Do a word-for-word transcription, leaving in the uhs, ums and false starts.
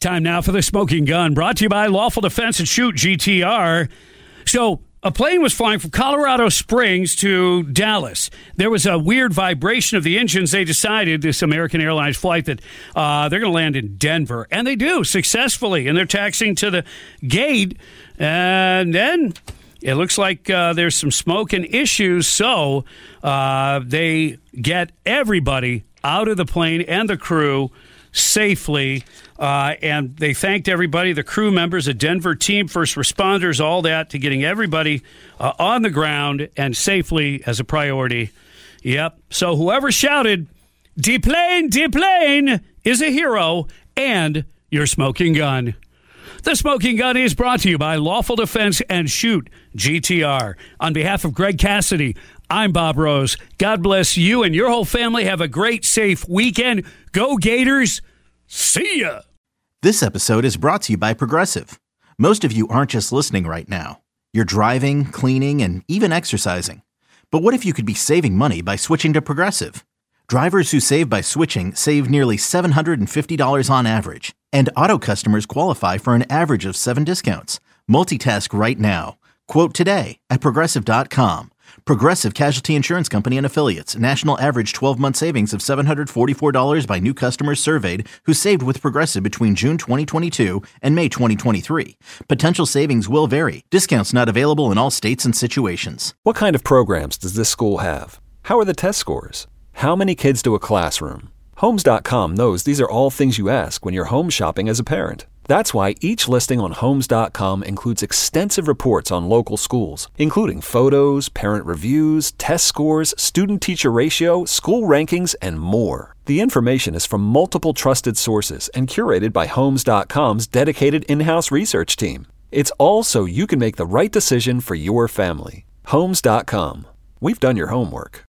Time now for the Smoking Gun, brought to you by Lawful Defense and Shoot G T R. So a plane was flying from Colorado Springs to Dallas. There was a weird vibration of the engines. They decided, this American Airlines flight, that uh, they're going to land in Denver. And they do, successfully. And they're taxiing to the gate. And then it looks like uh, there's some smoke and issues. So uh, they get everybody out of the plane and the crew safely, uh, and they thanked everybody, the crew members, the Denver team, first responders, all that, to getting everybody uh, on the ground and safely as a priority. Yep. So whoever shouted, "Deplane, deplane," is a hero and your smoking gun. The Smoking Gun is brought to you by Lawful Defense and Shoot G T R. On behalf of Greg Cassidy, I'm Bob Rose. God bless you and your whole family. Have a great, safe weekend. Go Gators. See ya. This episode is brought to you by Progressive. Most of you aren't just listening right now. You're driving, cleaning, and even exercising. But what if you could be saving money by switching to Progressive? Drivers who save by switching save nearly seven hundred fifty dollars on average. And auto customers qualify for an average of seven discounts. Multitask right now. Quote today at Progressive dot com. Progressive Casualty Insurance Company and Affiliates. National average twelve-month savings of seven hundred forty-four dollars by new customers surveyed who saved with Progressive between June twenty twenty-two and May twenty twenty-three. Potential savings will vary. Discounts not available in all states and situations. What kind of programs does this school have? How are the test scores? How many kids to a classroom? Homes dot com knows these are all things you ask when you're home shopping as a parent. That's why each listing on Homes dot com includes extensive reports on local schools, including photos, parent reviews, test scores, student-teacher ratio, school rankings, and more. The information is from multiple trusted sources and curated by Homes dot com's dedicated in-house research team. It's all so you can make the right decision for your family. Homes dot com. We've done your homework.